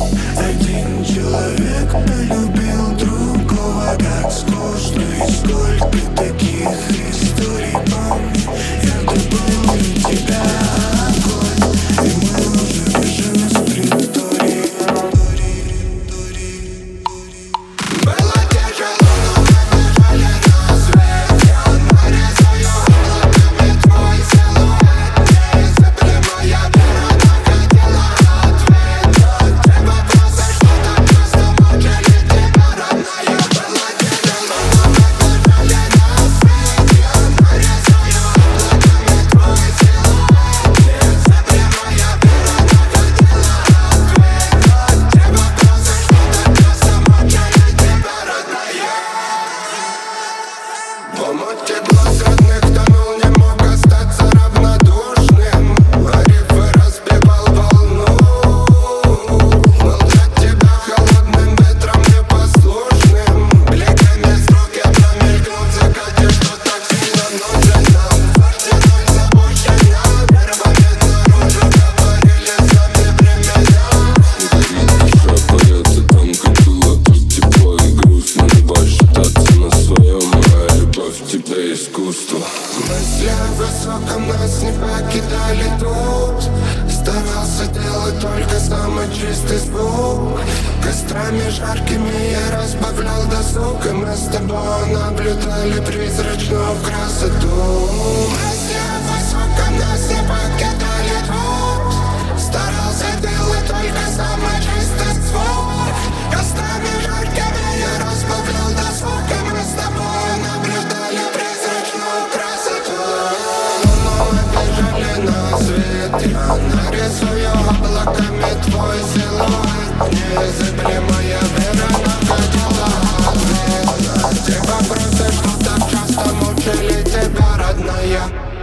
Один человек полюбил другого, как скучно. И сколько таких историй, помни, я добавлю тебя огонь. И мы уже бежим из предытории. Было тяжело, но мы бежали на свет. Я нарезаю облаками твой силуэт. Неизъяснимая вера находила ответ. Но те вопросы, что так часто мучили тебя, родная. Было тяжело, но мы бежали на свет. Я нарезаю облаками твой силуэт. Неизъяснимая вера находила ответ. Но те вопросы, что так часто мучили тебя, родная. В омуте глаз родных тонул, не мог остаться равнодушным. А рифы разбивал волну. Был для тебя холодным ветром непослушным. Бликами строк я промелькнул в закате, что так сильно нужен нам. Вожденой запущена, первыми наружу говорили сами времена. Горит душа, поется там, как было, пусть тепло и грустно. Не бойся считаться на своем, моя любовь в тебе искусство. Мысли о высоком нас не покидали тут. Старался делать только самый чистый звук. Кострами жаркими я разбавлял досуг, и мы с тобой наблюдали призрачную красоту. Мысли о высоком нас не покидали тут. Старался делать только самый чистый звук. Кострами жаркими я разбавлял досуг, и мы с тобой наблюдали призрачную красоту. Но мы бежали на свет. Я нарисую облаками твой силуэт. Неизъяснимая вера находила ответ на те вопросы, что так часто мучили тебя, родная.